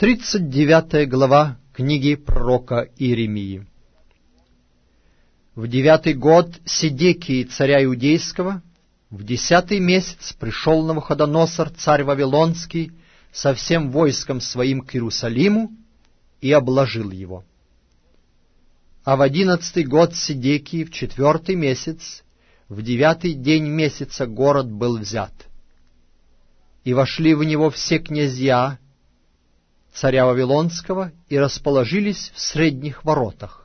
39 глава книги пророка Иеремии. В 9 год Седекии, царя Иудейского, в 10 месяц пришел Навуходоносор, царь Вавилонский, со всем войском своим к Иерусалиму и обложил его. А в 11 год Седекии, в 4 месяц, в 9 день месяца город был взят. И вошли в него все князья царя Вавилонского и расположились в средних воротах: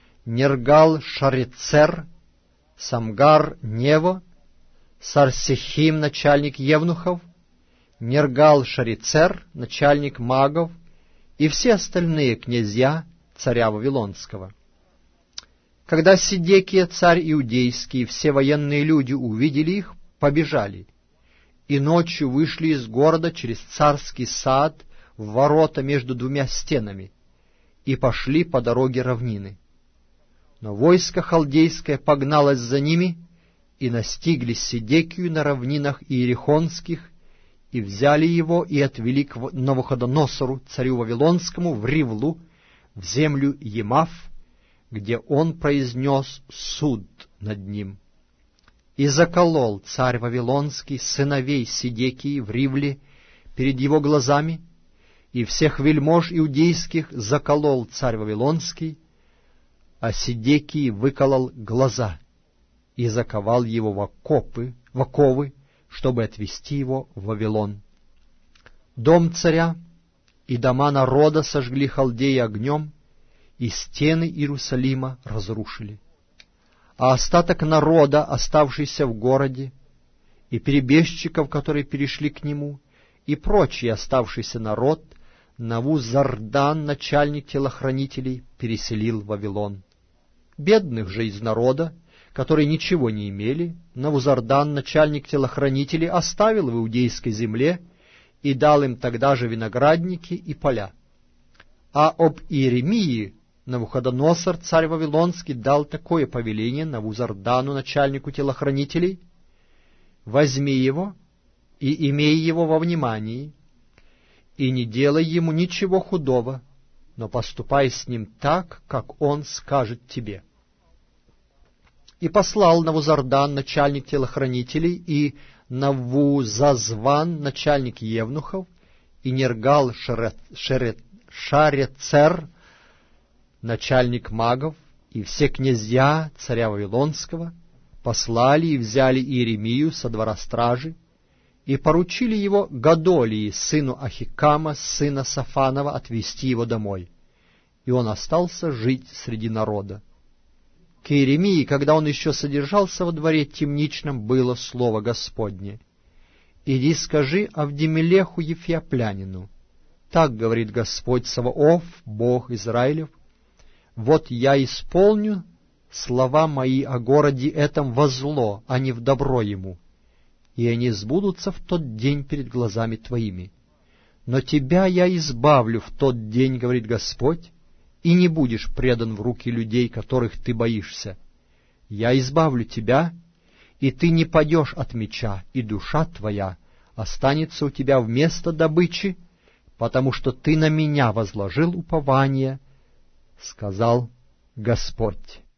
Нергал-Шарецер, Самгар-Нево, Сарсехим, начальник евнухов, Нергал-Шарецер, начальник магов, и все остальные князья царя Вавилонского. Когда Седекия, царь Иудейский, и все военные люди увидели их, побежали, и ночью вышли из города через царский сад в ворота между двумя стенами, и пошли по дороге равнины. Но войско халдейское погналось за ними, и настигли Седекию на равнинах иерихонских, и взяли его, и отвели к Навуходоносору, царю Вавилонскому, в Ривлу, в землю Емав, где он произнес суд над ним. И заколол царь Вавилонский сыновей Седекии в Ривле перед его глазами, и всех вельмож иудейских заколол царь Вавилонский, а Седекии выколол глаза и заковал его в оковы, чтобы отвести его в Вавилон. Дом царя и дома народа сожгли халдеи огнем, и стены Иерусалима разрушили. А остаток народа, оставшийся в городе, и перебежчиков, которые перешли к нему, и прочий оставшийся народ, Навузардан, начальник телохранителей, переселил в Вавилон. Бедных же из народа, которые ничего не имели, Навузардан, начальник телохранителей, оставил в иудейской земле и дал им тогда же виноградники и поля. А об Иеремии Навуходоносор, царь Вавилонский, дал такое повеление Навузардану, начальнику телохранителей: «Возьми его и имей его во внимании, и не делай ему ничего худого, но поступай с ним так, как он скажет тебе». И послал Навузардан, начальник телохранителей, и Навузазван, начальник евнухов, и Нергал-Шарецер, начальник магов, и все князья царя Вавилонского послали и взяли Иеремию со двора стражи, и поручили его Годолии, сыну Ахикама, сына Сафанова, отвести его домой. И он остался жить среди народа. К Иеремии, когда он еще содержался во дворе темничном, было слово Господне: «Иди скажи Авдемелеху Ефиоплянину: так говорит Господь Саваоф, Бог Израилев: вот я исполню слова мои о городе этом во зло, а не в добро ему, и они сбудутся в тот день перед глазами твоими. Но тебя я избавлю в тот день, говорит Господь, и не будешь предан в руки людей, которых ты боишься. Я избавлю тебя, и ты не падешь от меча, и душа твоя останется у тебя вместо добычи, потому что ты на меня возложил упование, сказал Господь».